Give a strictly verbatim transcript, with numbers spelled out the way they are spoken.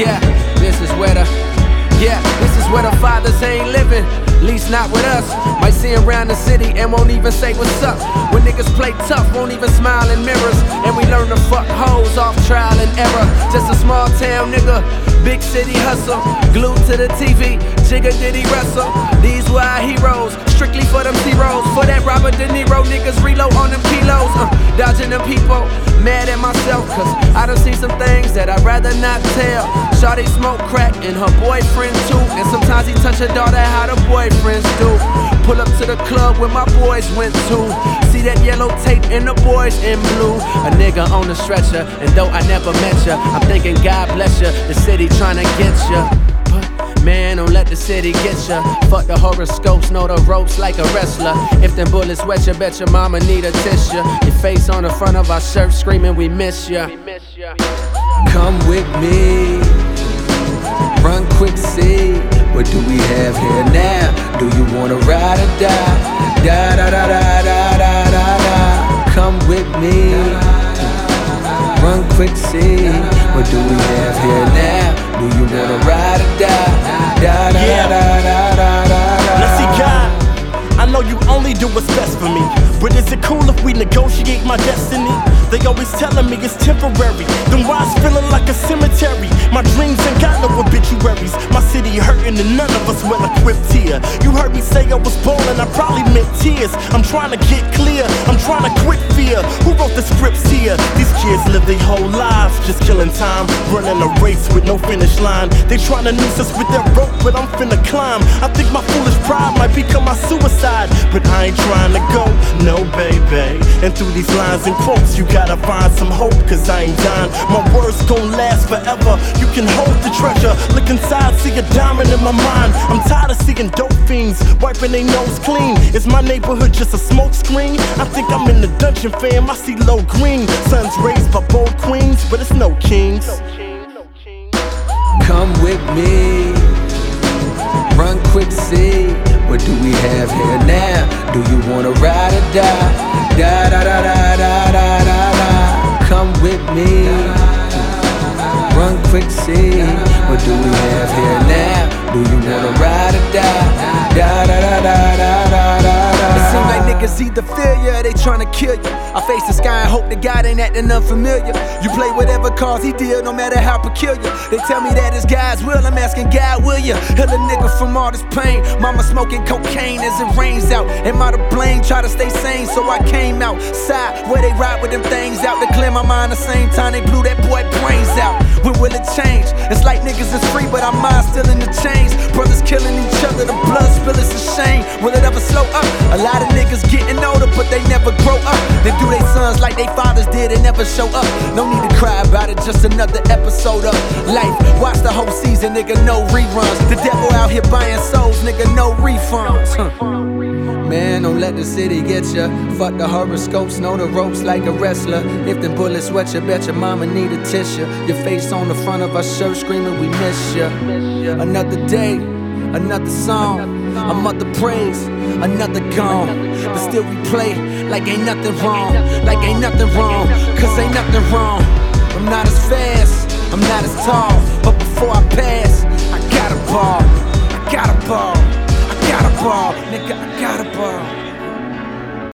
Yeah, this is where the Yeah, this is where the fathers ain't living, least not with us. Might see him around the city and won't even say what's up. When niggas play tough, won't even smile in mirrors. And we learn to fuck hoes off trial and error. Just a small town nigga, big city hustle. Glued to the T V, Jigga did he wrestle. These were our heroes, strictly for them zeros. For that Robert De Niro, niggas reload on them kilos. uh, Dodging them people, mad at myself, cause I done seen some things that I'd rather not tell. Shawty smoke crack and her boyfriend too. And sometimes he touch her daughter how the boyfriends do. Pull up to the club where my boys went to. See that yellow tape and the boys in blue. A nigga on the stretcher, and though I never met ya, I'm thinking God bless ya, the city tryna get ya. But man, don't let the city get ya. Fuck the horoscopes, know the ropes like a wrestler. If them bullets wet ya, bet your mama need a tissue. Your face on the front of our shirt screaming we miss ya. Come with me, run quick, see what do we have here now? Do you wanna ride or die? Da da da da da da da da. Come with me, run quick, see what do we have here now? Do you wanna ride or die? Da da da da da da da. Let's see, God, I know you only do what's best for me, but is it cool if we negotiate my destiny? They always telling me it's temporary, then why it's feeling like a cemetery? My dreams ain't got no obituaries. My city hurting and none of us well equipped here. You heard me say I was ballin', I probably meant tears. I'm trying to get clear, I'm trying to quit fear. Who wrote the scripts here? These kids live their whole lives just killing time, running a race with no finish line. They trying to noose us with their rope, but I'm finna climb. I think my foolish pride might become my suicide, but I ain't trying to go, no baby. And through these lines and quotes, you gotta find some hope, cause I ain't dying. My words gon' last forever. You can hold the treasure, look inside, see a diamond in my mind. I'm tired of seeing dope fiends wiping their nose clean. Is my neighborhood just a smoke screen? I think I'm in the dungeon, fam. I see low green sons raised by bold queens, but it's no kings. Come with me, run quick, see what do we have here now? Do you wanna ride or die? Da da da da da da da da. Come with me, run quick, see what do we have here now? Do you wanna ride or die? Da da da da da da da. It seems like niggas either feel ya or they tryna kill you. I face the sky and hope to God ain't acting unfamiliar. You play whatever cause he deal, no matter how peculiar. They tell me that it's God's will, I'm asking God, will ya? Heal a nigga from all this pain. Mama smoking cocaine as it rains out. Am I to blame? Try to stay sane, so I came outside where they ride with them things out to clear my mind. The same time they blew that boy brains out. When will it change? It's like niggas is free, but our minds still in the chains. Brothers killing each other, the blood spill, it's a shame. Will it ever slow up? A lot of niggas getting older, but they never grow up. They do their sons like they fathers did and never show up. No need to cry about it, just another episode of life. Watch the whole season, nigga, no reruns. The devil out here buying souls, nigga, no refunds. Huh. Man, don't let the city get ya. Fuck the horoscopes, know the ropes like a wrestler. If them bullets wet ya, bet your mama need a tissue. Your face on the front of our shirt screaming we miss ya. Another day, another song. A mother praise, another gone. But still we play like ain't nothing wrong. Like ain't nothing wrong, cause ain't nothing wrong. I'm not as fast, I'm not as tall, but before I pass, I got a ball, I got a ball, I got a ball, nigga, I got a ball.